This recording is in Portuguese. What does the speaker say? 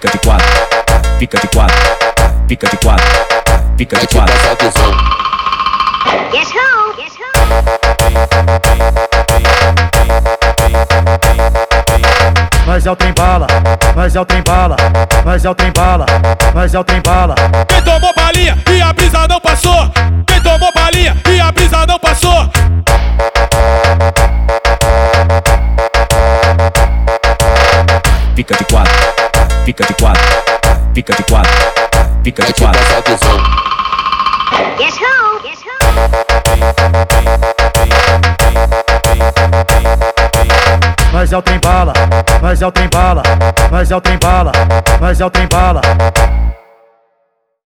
Fica de quatro, fica de quatro, fica de quatro, fica de quatro. Guess who? Guess who? Mas é o trem bala, mas é o trem bala, mas é o trem bala, mas é o trem bala. Quem tomou balinha e a brisa não passou? Quem tomou balinha e a brisa não passou? Fica de quatro, fica de quatro, fica de quatro, fica de quatro. Guess who? Guess who? Mas é o trem bala, mas é o trem bala, mas é o trem bala, mas é o trem bala.